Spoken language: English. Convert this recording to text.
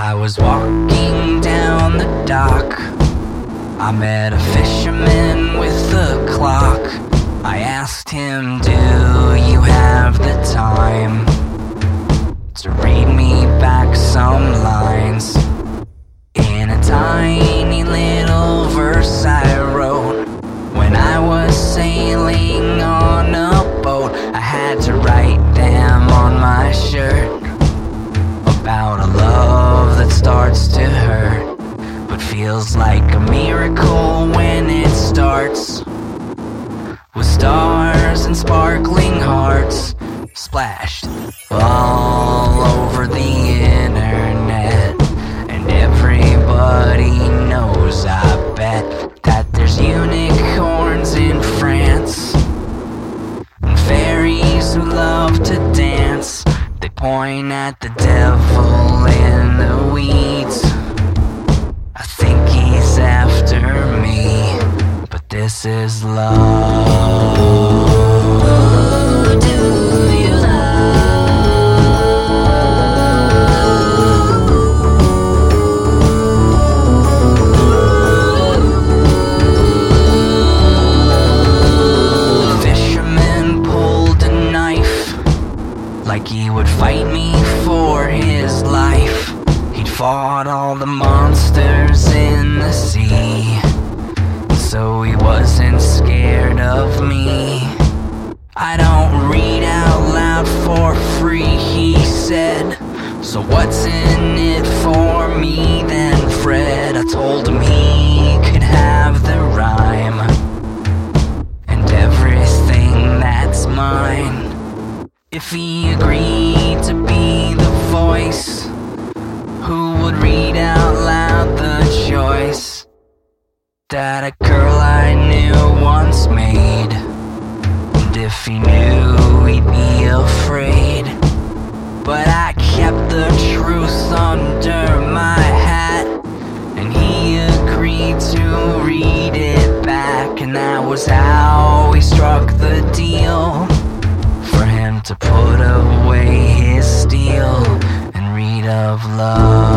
I was walking down the dock. I met a fisherman with a clock. I asked him, do you have the time to read me back some lines? In a tiny little verse I wrote when I was sailing on a boat. I had to write them on my shirt about a love that starts to hurt, but feels like a miracle when it starts. With stars and sparkling hearts splashed all over the internet. And everybody knows, I bet, that there's unicorns in France and fairies who love to dance. They point at the devil in the weeds. I think he's after me, but this is love. Who do you love? The fisherman pulled a knife like he would fight me for his life. He'd fought all the monsters in the sea, so he wasn't scared of me. I don't read out loud for free, he said, so what's in it for me then, Fred? I told him he could have the rhyme and everything that's mine if he agreed to be the voice who would read out loud the choice that a girl I knew once made. And if he knew, he'd be afraid. But I kept the truth under my hat, and he agreed to read it back. And that was how we struck the deal, for him to put away his steel and read of love.